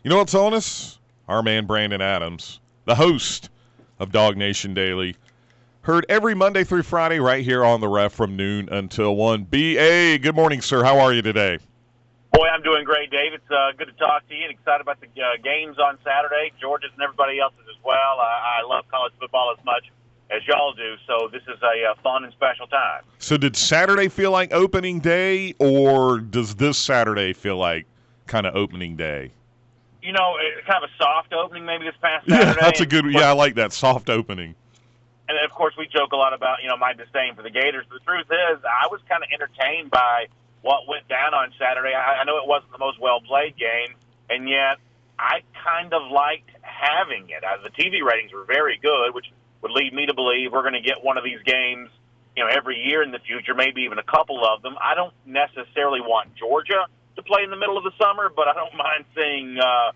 You know what's on us? Our man Brandon Adams, the host of Dog Nation Daily. Heard every Monday through Friday right here on the Ref from noon until 1. B.A., good morning, sir. How are you today? Boy, I'm doing great, Dave. It's good to talk to you and excited about the games on Saturday. Georgia's and everybody else's as well. I love college football as much as y'all do, so this is a fun and special time. So did Saturday feel like opening day, or does this Saturday feel like kind of opening day? You know, it's kind of a soft opening maybe this past Saturday. Yeah, that's a good – yeah, I like that, soft opening. And, of course, we joke a lot about, my disdain for the Gators. But the truth is, I was kind of entertained by what went down on Saturday. I know it wasn't the most well-played game, and yet I kind of liked having it. The TV ratings were very good, which would lead me to believe we're going to get one of these games, every year in the future, maybe even a couple of them. I don't necessarily want Georgia to play in the middle of the summer, but I don't mind seeing a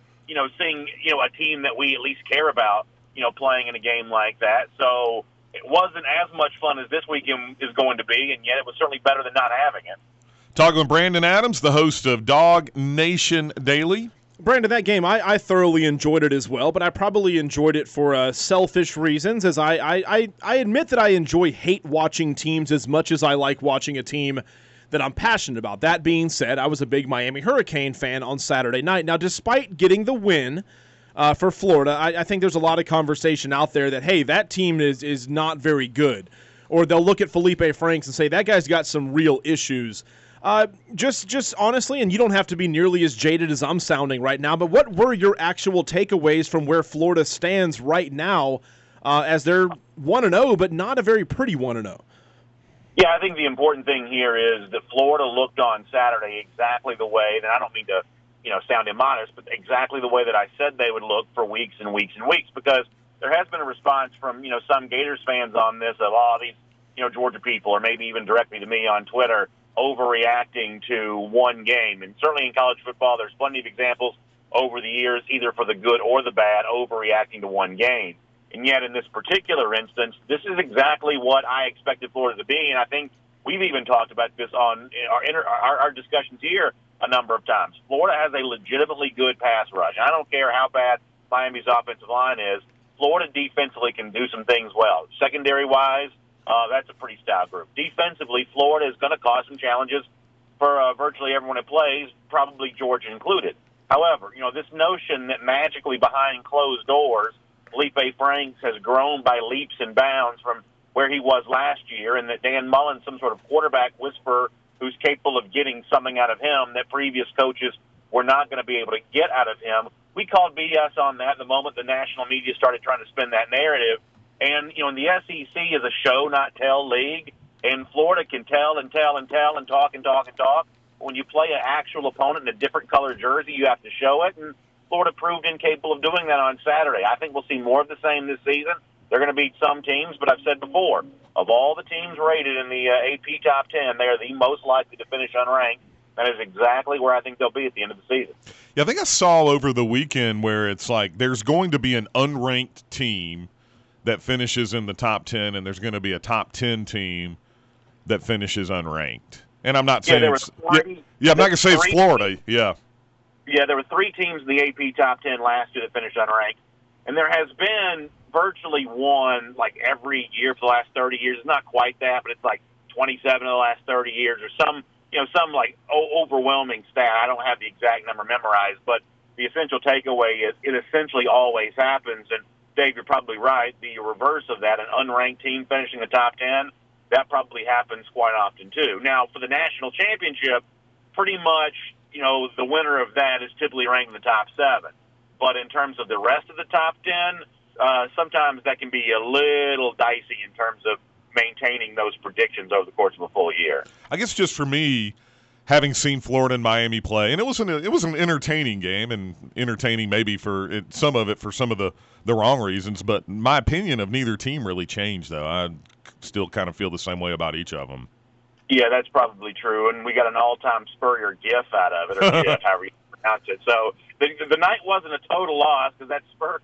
team that we at least care about, playing in a game like that. So it wasn't as much fun as this weekend is going to be, and yet it was certainly better than not having it. Talking with Brandon Adams, the host of Dog Nation Daily. Brandon, that game, I thoroughly enjoyed it as well, but I probably enjoyed it for selfish reasons, as I admit that I enjoy hate-watching teams as much as I like watching a team that I'm passionate about. That being said, I was a big Miami Hurricane fan on Saturday night. Now, despite getting the win for Florida, I think there's a lot of conversation out there that, hey, that team is not very good. Or they'll look at Felipe Franks and say, that guy's got some real issues. Just honestly, and you don't have to be nearly as jaded as I'm sounding right now, but what were your actual takeaways from where Florida stands right now as they're 1-0, but not a very pretty 1-0? Yeah, I think the important thing here is that Florida looked on Saturday exactly the way, and I don't mean to, sound immodest, but exactly the way that I said they would look for weeks and weeks and weeks, because there has been a response from, some Gators fans on this of, these, Georgia people, or maybe even directly to me on Twitter, overreacting to one game. And certainly in college football, there's plenty of examples over the years, either for the good or the bad, overreacting to one game. And yet in this particular instance, this is exactly what I expected Florida to be. And I think we've even talked about this on our discussions here a number of times. Florida has a legitimately good pass rush. I don't care how bad Miami's offensive line is. Florida defensively can do some things well. Secondary-wise, that's a pretty stout group. Defensively, Florida is going to cause some challenges for virtually everyone it plays, probably Georgia included. However, this notion that magically behind closed doors, Felipe Franks has grown by leaps and bounds from where he was last year, and that Dan Mullen, some sort of quarterback whisperer who's capable of getting something out of him that previous coaches were not going to be able to get out of him. We called BS on that the moment the national media started trying to spin that narrative. And, in the SEC is a show, not tell league, and Florida can tell and tell and tell and talk and talk and talk. When you play an actual opponent in a different color jersey, you have to show it, and Florida proved incapable of doing that on Saturday. I think we'll see more of the same this season. They're going to beat some teams, but I've said before, of all the teams rated in the AP Top 10, they are the most likely to finish unranked. That is exactly where I think they'll be at the end of the season. Yeah, I think I saw over the weekend where it's like there's going to be an unranked team that finishes in the top 10, and there's going to be a top 10 team that finishes unranked. And I'm not saying I'm not going to say it's Florida. Yeah, there were three teams in the AP top 10 last year that finished unranked. And there has been virtually one, like every year for the last 30 years. It's not quite that, but it's like 27 of the last 30 years or some like overwhelming stat. I don't have the exact number memorized, but the essential takeaway is it essentially always happens. And Dave, you're probably right. The reverse of that, an unranked team finishing the top 10, that probably happens quite often too. Now, for the national championship, pretty much, the winner of that is typically ranked in the top 7. But in terms of the rest of the top 10, sometimes that can be a little dicey in terms of maintaining those predictions over the course of a full year. I guess just for me, having seen Florida and Miami play, and it was an entertaining game, and entertaining maybe for some of the wrong reasons, but my opinion of neither team really changed, though. I still kind of feel the same way about each of them. Yeah, that's probably true, and we got an all-time Spurrier gif out of it, or gif, however you pronounce it. So the night wasn't a total loss because that Spurrier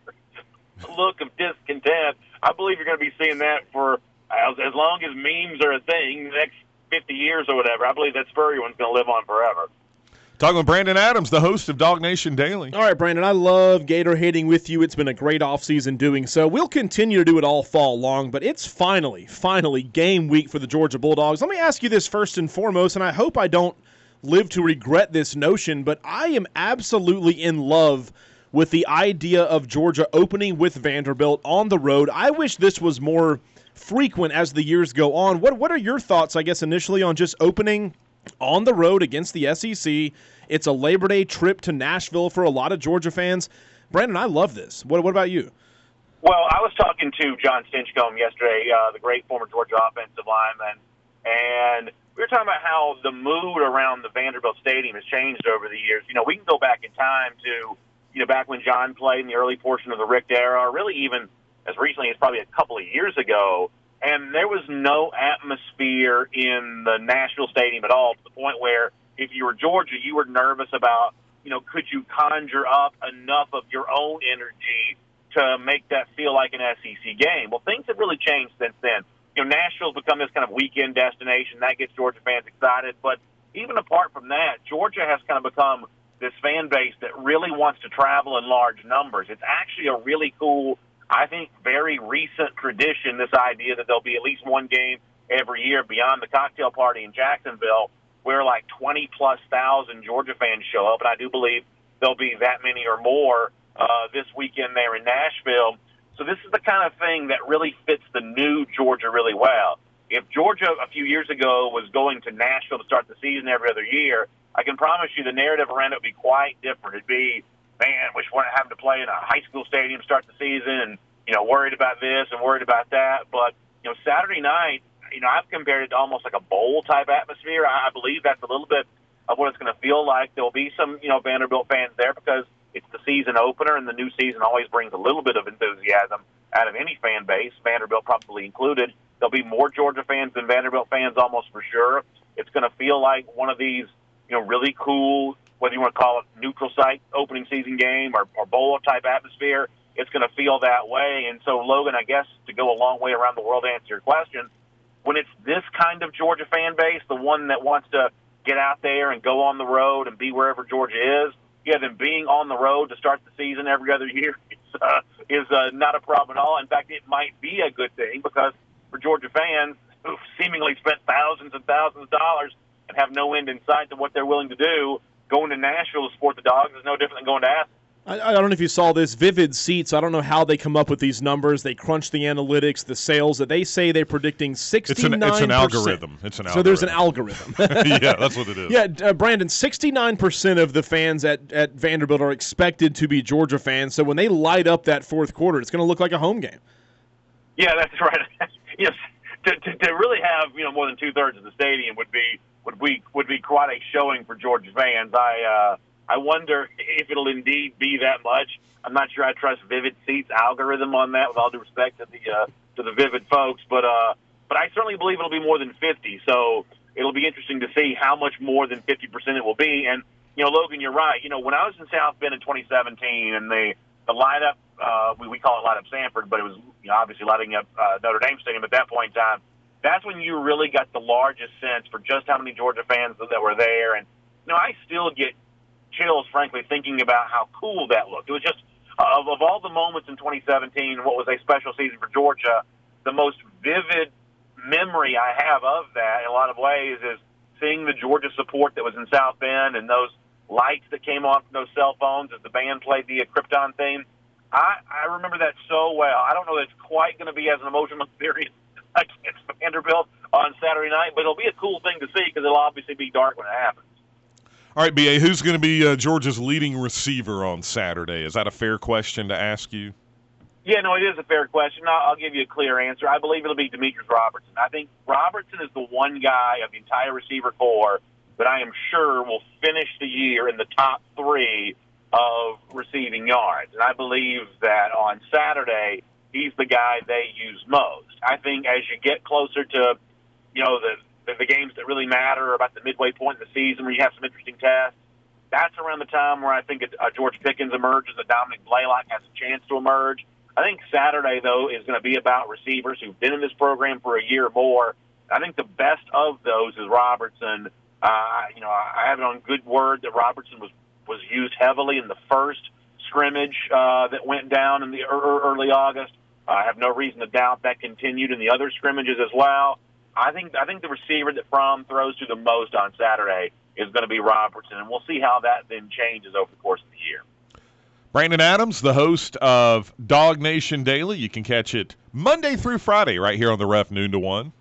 look of discontent, I believe you're going to be seeing that for as long as memes are a thing, the next 50 years or whatever. I believe that Spurrier one's going to live on forever. Talking with Brandon Adams, the host of Dog Nation Daily. All right, Brandon, I love Gator hating with you. It's been a great offseason doing so. We'll continue to do it all fall long, but it's finally game week for the Georgia Bulldogs. Let me ask you this first and foremost, and I hope I don't live to regret this notion, but I am absolutely in love with the idea of Georgia opening with Vanderbilt on the road. I wish this was more frequent as the years go on. What are your thoughts, I guess, initially on just opening on the road against the SEC? It's a Labor Day trip to Nashville for a lot of Georgia fans. Brandon, I love this. What about you? Well, I was talking to John Stinchcomb yesterday, the great former Georgia offensive lineman, and we were talking about how the mood around the Vanderbilt Stadium has changed over the years. We can go back in time to, back when John played in the early portion of the Richt era, or really even as recently as probably a couple of years ago, and there was no atmosphere in the Nashville Stadium at all, to the point where if you were Georgia, you were nervous about, could you conjure up enough of your own energy to make that feel like an SEC game? Well, things have really changed since then. Nashville's become this kind of weekend destination. That gets Georgia fans excited. But even apart from that, Georgia has kind of become this fan base that really wants to travel in large numbers. It's actually a really cool, I think, very recent tradition, this idea that there'll be at least one game every year beyond the cocktail party in Jacksonville where like 20-plus thousand Georgia fans show up, and I do believe there'll be that many or more this weekend there in Nashville. So this is the kind of thing that really fits the new Georgia really well. If Georgia a few years ago was going to Nashville to start the season every other year, I can promise you the narrative around it would be quite different. It'd be, man, wish we weren't having to play in a high school stadium to start the season, and, worried about this and worried about that. But, Saturday night, I've compared it to almost like a bowl-type atmosphere. I believe that's a little bit of what it's going to feel like. There'll be some, Vanderbilt fans there because it's the season opener, and the new season always brings a little bit of enthusiasm out of any fan base, Vanderbilt probably included. There'll be more Georgia fans than Vanderbilt fans almost for sure. It's going to feel like one of these, really cool, whether you want to call it neutral site opening season game or bowl-type atmosphere. It's going to feel that way. And so, Logan, I guess to go a long way around the world to answer your question, when it's this kind of Georgia fan base, the one that wants to get out there and go on the road and be wherever Georgia is, then being on the road to start the season every other year is not a problem at all. In fact, it might be a good thing because for Georgia fans who've seemingly spent thousands and thousands of dollars and have no end in sight to what they're willing to do, going to Nashville to support the Dogs is no different than going to Athens. I don't know if you saw this. Vivid Seats, I don't know how they come up with these numbers. They crunch the analytics, the sales, that they say they're predicting 69%. It's an algorithm. So there's an algorithm. Yeah, that's what it is. Yeah, Brandon, 69% of the fans at Vanderbilt are expected to be Georgia fans. So when they light up that fourth quarter, it's going to look like a home game. Yeah, that's right. Yes, to really have more than 2/3 of the stadium would be quite a showing for Georgia fans. I wonder if it'll indeed be that much. I'm not sure I trust Vivid Seats' algorithm on that, with all due respect to the Vivid folks, but I certainly believe it'll be more than 50. So it'll be interesting to see how much more than 50% it will be. And Logan, you're right. When I was in South Bend in 2017, and the lineup, we call it Light Up Sanford, but it was obviously lighting up Notre Dame Stadium at that point in time. That's when you really got the largest sense for just how many Georgia fans that were there. And I still get chills, frankly, thinking about how cool that looked. It was just, of all the moments in 2017, what was a special season for Georgia, the most vivid memory I have of that, in a lot of ways, is seeing the Georgia support that was in South Bend and those lights that came on from those cell phones as the band played the Krypton theme. I remember that so well. I don't know that it's quite going to be as an emotional experience against Vanderbilt on Saturday night, but it'll be a cool thing to see because it'll obviously be dark when it happens. All right, B.A., who's going to be Georgia's leading receiver on Saturday? Is that a fair question to ask you? Yeah, no, it is a fair question. I'll give you a clear answer. I believe it'll be Demetrius Robertson. I think Robertson is the one guy of the entire receiver corps that I am sure will finish the year in the top 3 of receiving yards. And I believe that on Saturday, he's the guy they use most. I think as you get closer to, the games that really matter, about the midway point in the season where you have some interesting tests, that's around the time where I think George Pickens emerges, that Dominic Blaylock has a chance to emerge. I think Saturday, though, is going to be about receivers who've been in this program for a year or more. I think the best of those is Robertson. I have it on good word that Robertson was used heavily in the first scrimmage that went down in the early August. I have no reason to doubt that continued in the other scrimmages as well. I think the receiver that Fromm throws to the most on Saturday is going to be Robertson, and we'll see how that then changes over the course of the year. Brandon Adams, the host of Dog Nation Daily. You can catch it Monday through Friday right here on the Ref, noon to 1.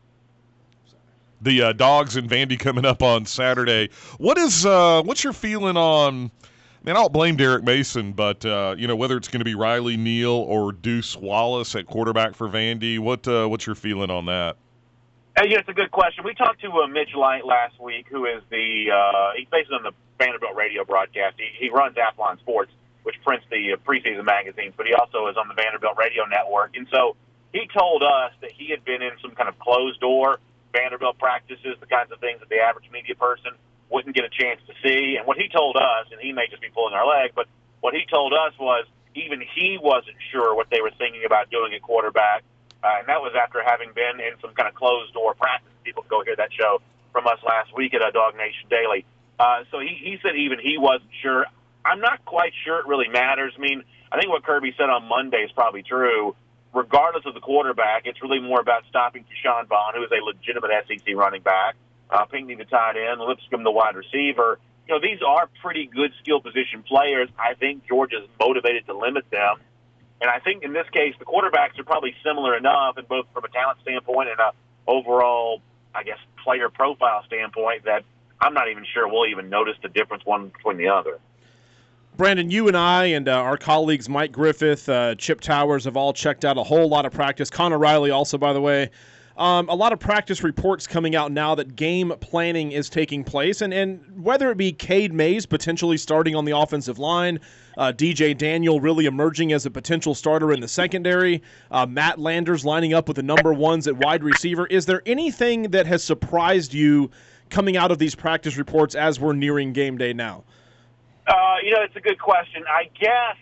The Dogs and Vandy coming up on Saturday. What's your feeling on? Man, I don't blame Derek Mason, but whether it's going to be Riley Neal or Deuce Wallace at quarterback for Vandy, what's your feeling on that? Yeah, it's a good question. We talked to Mitch Light last week, who is he's based on the Vanderbilt radio broadcast. He runs Athlon Sports, which prints the preseason magazines, but he also is on the Vanderbilt radio network. And so he told us that he had been in some kind of closed-door Vanderbilt practices, the kinds of things that the average media person wouldn't get a chance to see. And what he told us, and he may just be pulling our leg, but what he told us was even he wasn't sure what they were thinking about doing at quarterback. And that was after having been in some kind of closed-door practice. People can go hear that show from us last week at Dog Nation Daily. So he said even he wasn't sure. I'm not quite sure it really matters. I mean, I think what Kirby said on Monday is probably true. Regardless of the quarterback, it's really more about stopping Keyshawn Vaughn, who is a legitimate SEC running back, Pinckney the tight end, Lipscomb the wide receiver. These are pretty good skill position players. I think Georgia's motivated to limit them. And I think in this case, the quarterbacks are probably similar enough, and both from a talent standpoint and a overall, I guess, player profile standpoint, that I'm not even sure we'll even notice the difference one between the other. Brandon, you and I and our colleagues Mike Griffith, Chip Towers have all checked out a whole lot of practice. Connor Riley also, by the way. A lot of practice reports coming out now that game planning is taking place. And whether it be Cade Mays potentially starting on the offensive line, DJ Daniel really emerging as a potential starter in the secondary, Matt Landers lining up with the number ones at wide receiver, is there anything that has surprised you coming out of these practice reports as we're nearing game day now? It's a good question. I guess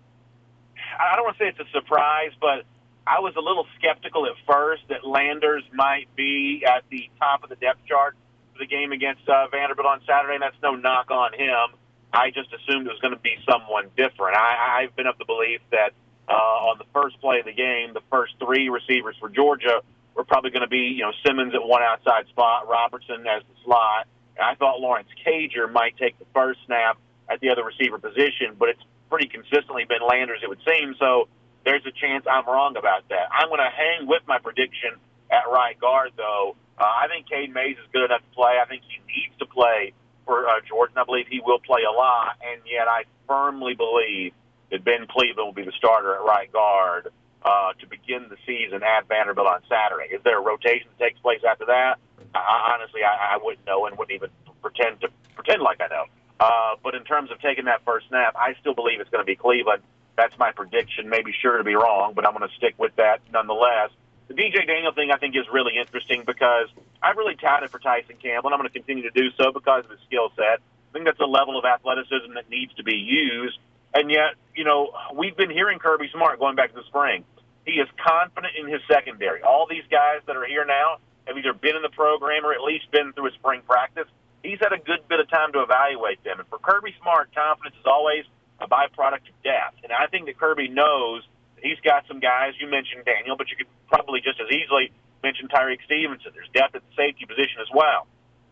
I don't want to say it's a surprise, but I was a little skeptical at first that Landers might be at the top of the depth chart for the game against Vanderbilt on Saturday, and that's no knock on him. I just assumed it was going to be someone different. I've been of the belief that on the first play of the game, the first three receivers for Georgia were probably going to be, Simmons at one outside spot, Robertson as the slot, and I thought Lawrence Cager might take the first snap at the other receiver position, but it's pretty consistently been Landers, it would seem, so there's a chance I'm wrong about that. I'm going to hang with my prediction at right guard, though. I think Cade Mays is good enough to play. I think he needs to play for Georgia, and I believe he will play a lot, and yet I firmly believe that Ben Cleveland will be the starter at right guard to begin the season at Vanderbilt on Saturday. Is there a rotation that takes place after that? Honestly, I wouldn't know and wouldn't even pretend like I know. But in terms of taking that first snap, I still believe it's going to be Cleveland. That's my prediction. Maybe sure to be wrong, but I'm going to stick with that nonetheless. The DJ Daniel thing I think is really interesting because I've really touted for Tyson Campbell, and I'm going to continue to do so because of his skill set. I think that's a level of athleticism that needs to be used. And yet, we've been hearing Kirby Smart going back to the spring. He is confident in his secondary. All these guys that are here now have either been in the program or at least been through a spring practice. He's had a good bit of time to evaluate them. And for Kirby Smart, confidence is always a byproduct of depth. And I think that Kirby knows that he's got some guys. You mentioned Daniel, but you could probably just as easily mention Tyreek Stevenson. There's depth at the safety position as well.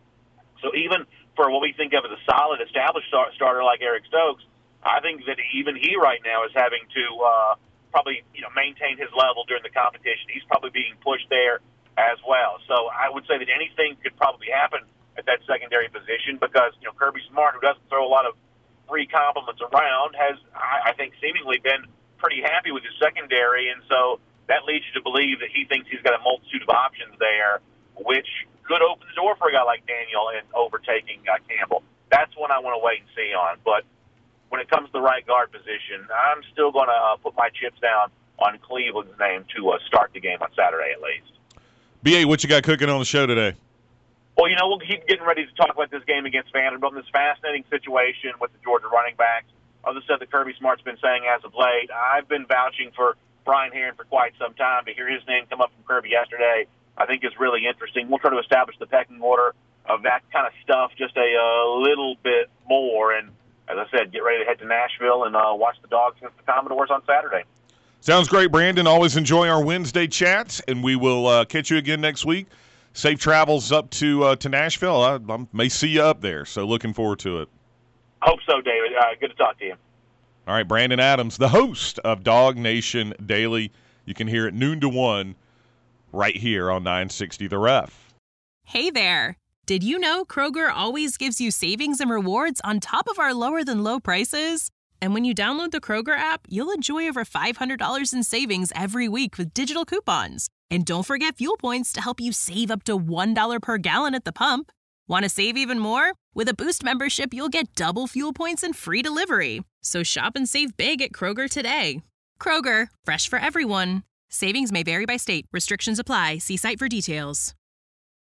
So even for what we think of as a solid, established starter like Eric Stokes, I think that even he right now is having to probably maintain his level during the competition. He's probably being pushed there as well. So I would say that anything could probably happen at that secondary position because Kirby Smart, who doesn't throw a lot of free compliments around, has I think seemingly been pretty happy with his secondary, and so that leads you to believe that he thinks he's got a multitude of options there, which could open the door for a guy like Daniel in overtaking Campbell. That's one I want to wait and see on. But when it comes to the right guard position, I'm still going to put my chips down on Cleveland's name to start the game on Saturday at least. BA, what you got cooking on the show today? Well, we'll keep getting ready to talk about this game against Vanderbilt in this fascinating situation with the Georgia running backs. Other stuff that Kirby Smart's been saying as of late. I've been vouching for Brian Herron for quite some time. To hear his name come up from Kirby yesterday, I think is really interesting. We'll try to establish the pecking order of that kind of stuff just a little bit more. And as I said, get ready to head to Nashville and watch the Dogs against the Commodores on Saturday. Sounds great, Brandon. Always enjoy our Wednesday chats, and we will catch you again next week. Safe travels up to Nashville. I may see you up there, so looking forward to it. Hope so, David. Good to talk to you. All right, Brandon Adams, the host of Dog Nation Daily. You can hear it noon to 1 right here on 960 The Ref. Hey there. Did you know Kroger always gives you savings and rewards on top of our lower-than-low prices? And when you download the Kroger app, you'll enjoy over $500 in savings every week with digital coupons. And don't forget fuel points to help you save up to $1 per gallon at the pump. Want to save even more? With a Boost membership, you'll get double fuel points and free delivery. So shop and save big at Kroger today. Kroger, fresh for everyone. Savings may vary by state. Restrictions apply. See site for details.